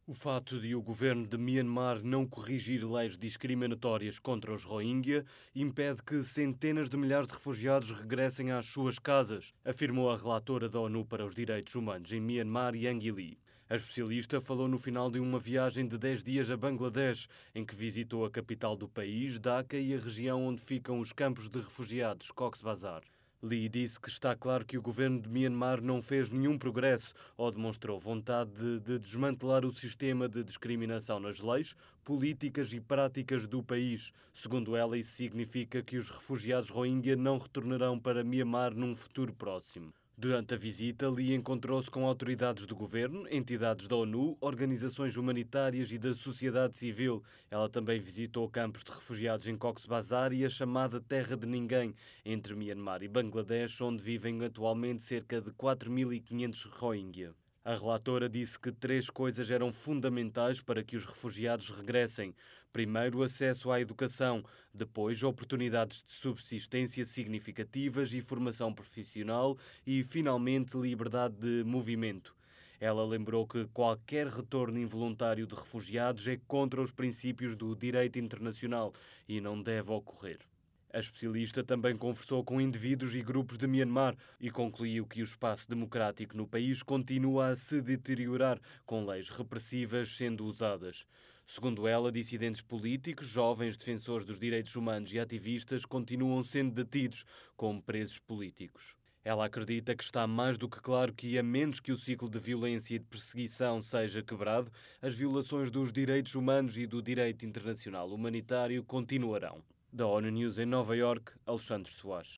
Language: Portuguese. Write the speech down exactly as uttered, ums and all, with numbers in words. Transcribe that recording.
O fato de o governo de Myanmar não corrigir leis discriminatórias contra os Rohingya impede que centenas de milhares de refugiados regressem às suas casas, afirmou a relatora da ONU para os Direitos Humanos em Myanmar, Yanghee Lee. A especialista falou no final de uma viagem de dez dias a Bangladesh, em que visitou a capital do país, Dhaka, e a região onde ficam os campos de refugiados, Cox's Bazar. Lee disse que está claro que o governo de Myanmar não fez nenhum progresso ou demonstrou vontade de, de desmantelar o sistema de discriminação nas leis, políticas e práticas do país. Segundo ela, isso significa que os refugiados Rohingya não retornarão para Myanmar num futuro próximo. Durante a visita, Lee encontrou-se com autoridades do governo, entidades da ONU, organizações humanitárias e da sociedade civil. Ela também visitou campos de refugiados em Cox's Bazar e a chamada Terra de Ninguém, entre Myanmar e Bangladesh, onde vivem atualmente cerca de quatro mil e quinhentos Rohingya. A relatora disse que três coisas eram fundamentais para que os refugiados regressem. Primeiro, acesso à educação. Depois, oportunidades de subsistência significativas e formação profissional. E, finalmente, liberdade de movimento. Ela lembrou que qualquer retorno involuntário de refugiados é contra os princípios do direito internacional e não deve ocorrer. A especialista também conversou com indivíduos e grupos de Myanmar e concluiu que o espaço democrático no país continua a se deteriorar, com leis repressivas sendo usadas. Segundo ela, dissidentes políticos, jovens defensores dos direitos humanos e ativistas continuam sendo detidos como presos políticos. Ela acredita que está mais do que claro que, a menos que o ciclo de violência e de perseguição seja quebrado, as violações dos direitos humanos e do direito internacional humanitário continuarão. Da ONU News em Nova Iorque, Alexandre Soares.